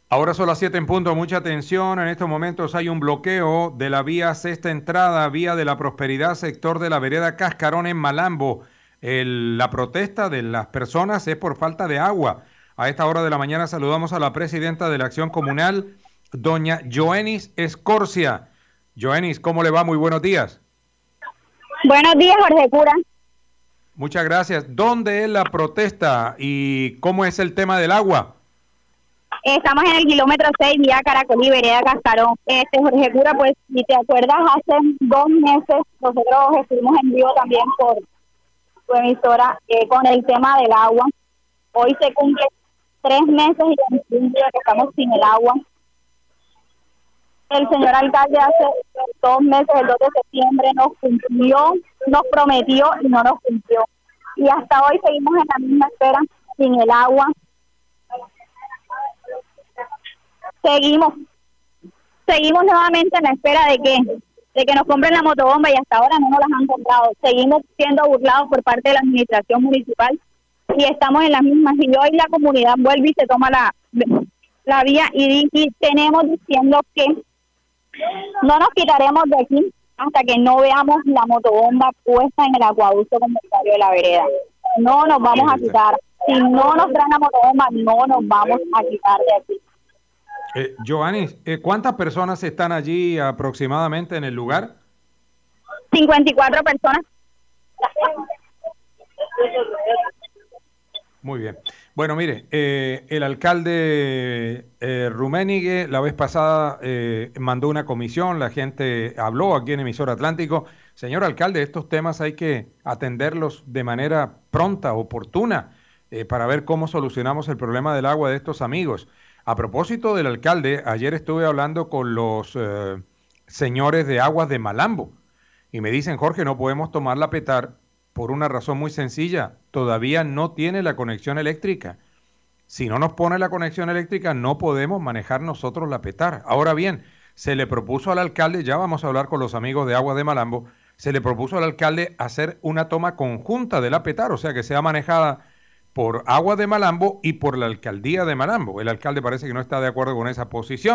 Ahora son las 7 en punto, mucha atención. En estos momentos hay un bloqueo de la vía Sexta Entrada, vía de la Prosperidad, sector de la vereda Cascarón en Malambo. La protesta de las personas es por falta de agua. A esta hora de la mañana saludamos a la presidenta de la Acción Comunal, doña Joenis Escorcia. Joenis, ¿cómo le va? Muy buenos días. Buenos días, Jorge Cura. Muchas gracias. ¿Dónde es la protesta y cómo es el tema del agua? Estamos en el kilómetro 6, vía Caracolí, vereda Cascarón. Jorge Cura, pues, si te acuerdas, hace 2 meses nosotros estuvimos en vivo también por tu emisora con el tema del agua. Hoy se cumple 3 meses y 21 días que estamos sin el agua. El señor alcalde hace 2 meses, el 2 de septiembre, nos cumplió, nos prometió y no nos cumplió. Y hasta hoy seguimos en la misma espera, sin el agua. Seguimos nuevamente en la espera de que nos compren la motobomba y hasta ahora no nos las han comprado. Seguimos siendo burlados por parte de la administración municipal y estamos en las mismas. Y hoy la comunidad vuelve y se toma la vía y tenemos diciendo que no nos quitaremos de aquí hasta que no veamos la motobomba puesta en el acueducto comunitario de la vereda. No nos vamos a quitar. Si no nos traen la motobomba, no nos vamos a quitar de aquí. Joanis, ¿cuántas personas están allí aproximadamente en el lugar? 54 personas. Muy bien. Bueno, mire, el alcalde Rummenigge la vez pasada mandó una comisión, la gente habló aquí en Emisor Atlántico. Señor alcalde, estos temas hay que atenderlos de manera pronta, oportuna, para ver cómo solucionamos el problema del agua de estos amigos. A propósito del alcalde, ayer estuve hablando con los señores de Aguas de Malambo y me dicen, Jorge, no podemos tomar la Petar por una razón muy sencilla, todavía no tiene la conexión eléctrica. Si no nos pone la conexión eléctrica, no podemos manejar nosotros la Petar. Ahora bien, se le propuso al alcalde, ya vamos a hablar con los amigos de Aguas de Malambo, se le propuso al alcalde hacer una toma conjunta de la Petar, o sea que sea manejada por Aguas de Malambo y por la alcaldía de Malambo. El alcalde parece que no está de acuerdo con esa posición.